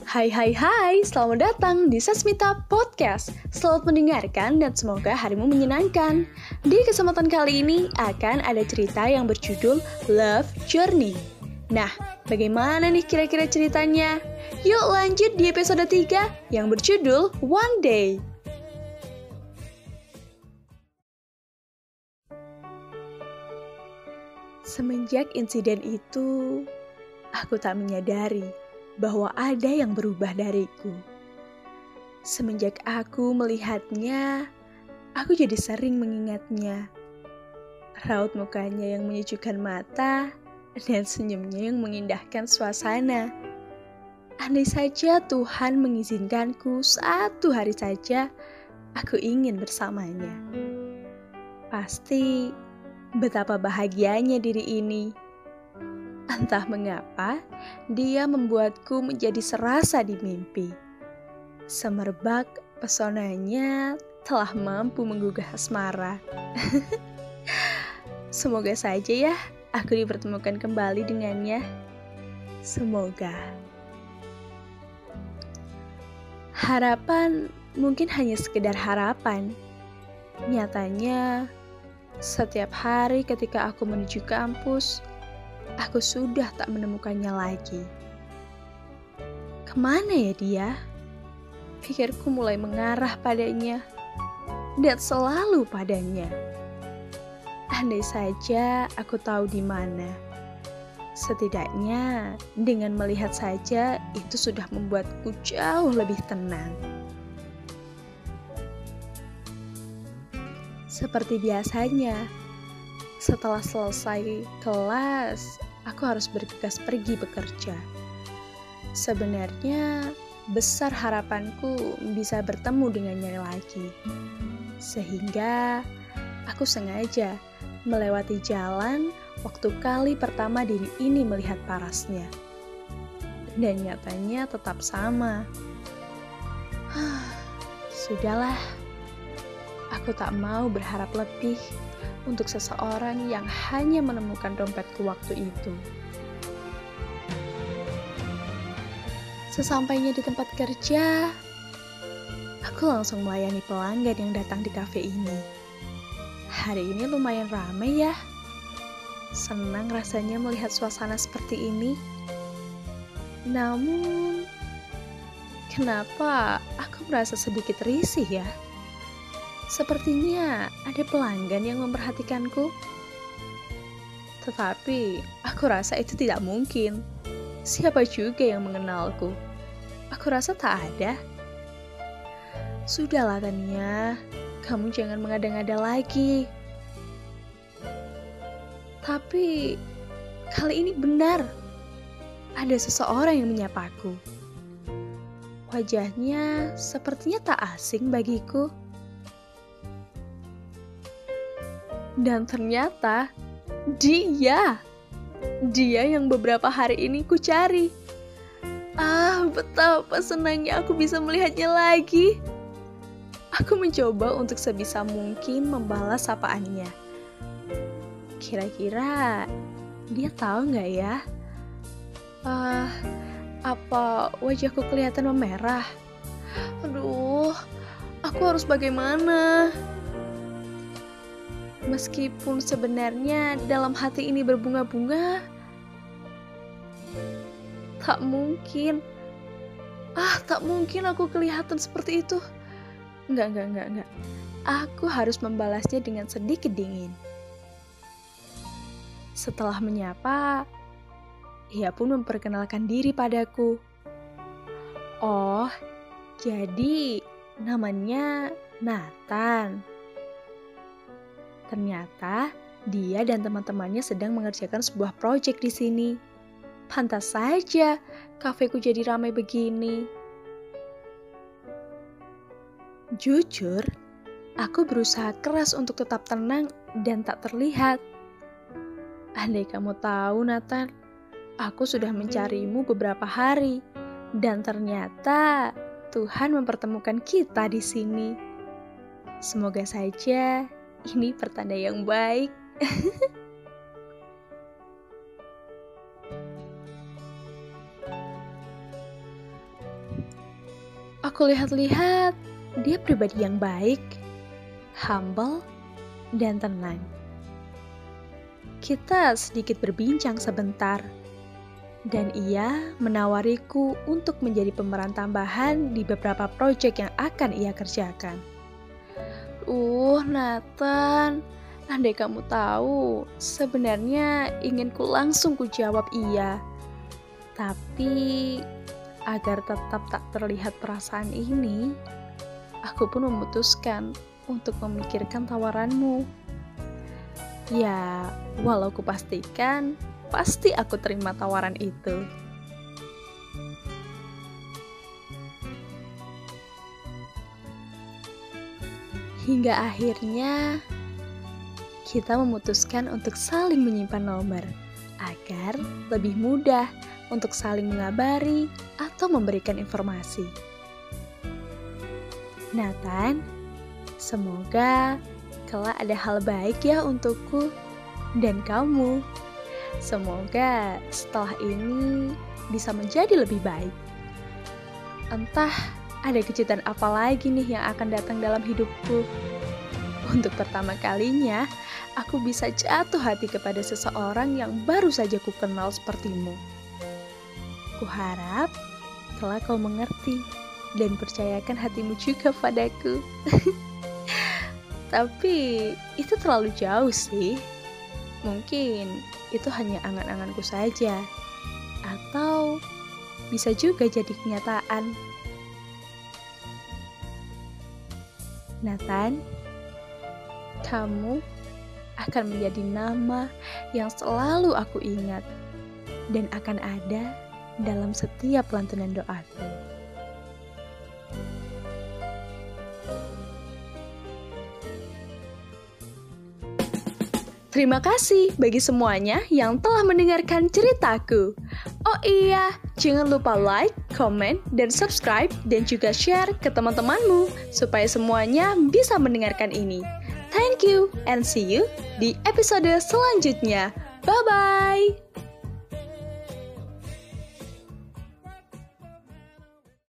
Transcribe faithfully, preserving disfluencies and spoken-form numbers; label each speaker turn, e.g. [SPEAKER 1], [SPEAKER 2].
[SPEAKER 1] Hai hai hai, selamat datang di Sasmita Podcast. Selamat mendengarkan dan semoga harimu menyenangkan. Di kesempatan kali ini akan ada cerita yang berjudul Love Journey. Nah, bagaimana nih kira-kira ceritanya? Yuk lanjut di episode tiga yang berjudul One Day. Semenjak insiden itu, aku tak menyadari bahwa ada yang berubah dariku. Semenjak aku melihatnya, aku jadi sering mengingatnya. Raut mukanya yang menyejukkan mata dan senyumnya yang mengindahkan suasana. Andai saja Tuhan mengizinkanku satu hari saja, aku ingin bersamanya. Pasti betapa bahagianya diri ini. Entah mengapa, dia membuatku menjadi serasa di mimpi. Semerbak pesonanya telah mampu menggugah asmara. Semoga saja ya, aku dipertemukan kembali dengannya. Semoga. Harapan mungkin hanya sekedar harapan. Nyatanya, setiap hari ketika aku menuju kampus, aku sudah tak menemukannya lagi. Kemana ya dia? Pikirku mulai mengarah padanya, dan selalu padanya. Andai saja aku tahu di mana. Setidaknya dengan melihat saja itu sudah membuatku jauh lebih tenang. Seperti biasanya, setelah selesai kelas, aku harus bergegas pergi bekerja. Sebenarnya, besar harapanku bisa bertemu dengannya lagi. Sehingga, aku sengaja melewati jalan waktu kali pertama diri ini melihat parasnya. Dan nyatanya tetap sama. Sudahlah, aku tak mau berharap lebih untuk seseorang yang hanya menemukan dompetku waktu itu. Sesampainya di tempat kerja, aku langsung melayani pelanggan yang datang di kafe ini. Hari ini lumayan ramai ya. Senang rasanya melihat suasana seperti ini. Namun, kenapa aku merasa sedikit risih ya? Sepertinya ada pelanggan yang memperhatikanku. Tetapi aku rasa itu tidak mungkin. Siapa juga yang mengenalku? Aku rasa tak ada. Sudahlah Tania, kamu jangan mengada-ngada lagi. Tapi kali ini benar. Ada seseorang yang menyapaku. Wajahnya sepertinya tak asing bagiku. Dan ternyata dia, dia yang beberapa hari ini ku cari. Ah, betapa senangnya aku bisa melihatnya lagi. Aku mencoba untuk sebisa mungkin membalas sapaannya. Kira-kira dia tahu nggak ya? Ah, apa wajahku kelihatan memerah? Aduh, aku harus bagaimana? Meskipun sebenarnya dalam hati ini berbunga-bunga, tak mungkin. Ah, tak mungkin aku kelihatan seperti itu. Enggak, enggak, enggak, enggak. Aku harus membalasnya dengan sedikit dingin. Setelah menyapa, ia pun memperkenalkan diri padaku. Oh, jadi namanya Nathan. Ternyata dia dan teman-temannya sedang mengerjakan sebuah proyek di sini. Pantas saja kafeku jadi ramai begini. Jujur, aku berusaha keras untuk tetap tenang dan tak terlihat. Andai kamu tahu, Nathan, aku sudah mencarimu beberapa hari dan ternyata Tuhan mempertemukan kita di sini. Semoga saja ini pertanda yang baik. aku lihat-lihat, dia pribadi yang baik, humble, dan tenang. Kita sedikit berbincang sebentar, dan ia menawariku untuk menjadi pemeran tambahan di beberapa proyek yang akan ia kerjakan. Uh, Nathan, andai kamu tahu, sebenarnya ingin ku langsung ku jawab iya. Tapi, agar tetap tak terlihat perasaan ini, aku pun memutuskan untuk memikirkan tawaranmu. Ya, walau ku pastikan, pasti aku terima tawaran itu. Hingga akhirnya, kita memutuskan untuk saling menyimpan nomor, agar lebih mudah untuk saling mengabari atau memberikan informasi. Nathan, semoga kelak ada hal baik ya untukku dan kamu. Semoga setelah ini bisa menjadi lebih baik. Entah ada kejutan apa lagi nih yang akan datang dalam hidupku. Untuk pertama kalinya, aku bisa jatuh hati kepada seseorang yang baru saja ku kenal sepertimu. Kuharap kelak kau mengerti dan percayakan hatimu juga padaku. Tapi itu terlalu jauh sih. Mungkin itu hanya angan-anganku saja. Atau bisa juga jadi kenyataan. Nathan, kamu akan menjadi nama yang selalu aku ingat dan akan ada dalam setiap lantunan doaku. Terima kasih bagi semuanya yang telah mendengarkan ceritaku. Oh iya, jangan lupa like, comment, dan subscribe, dan juga share ke teman-temanmu supaya semuanya bisa mendengarkan ini. Thank you and see you di episode selanjutnya. Bye-bye!